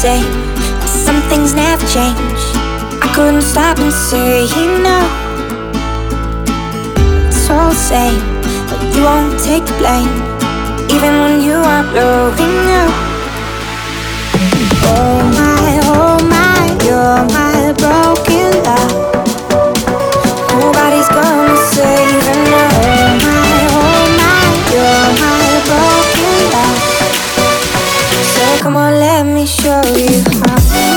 same, but some things never change. I couldn't stop and say no. It's all the same, but you won't take the blame, even when you are blowing up. Oh my, you're my broken love. Nobody's gonna save it now. Oh my, you're my broken love. So come on, let me show you how.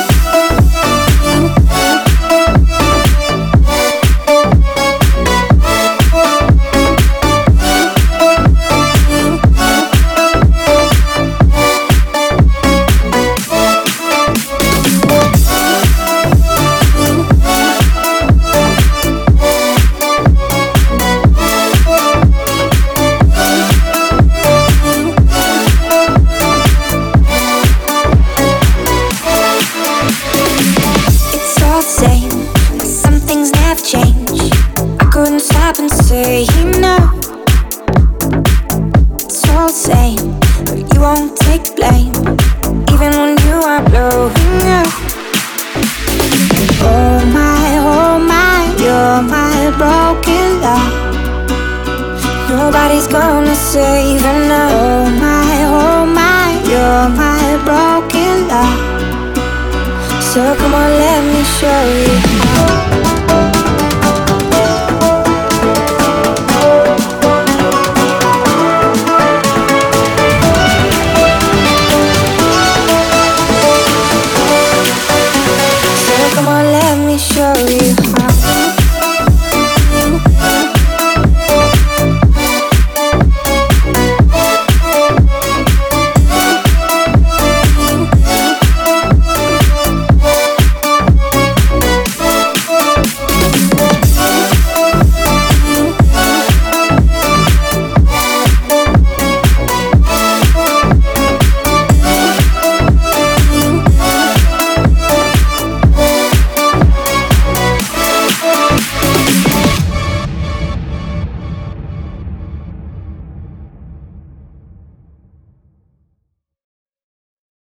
Nobody's gonna save her now. Oh my, you're my broken love. So come on, let me show you how.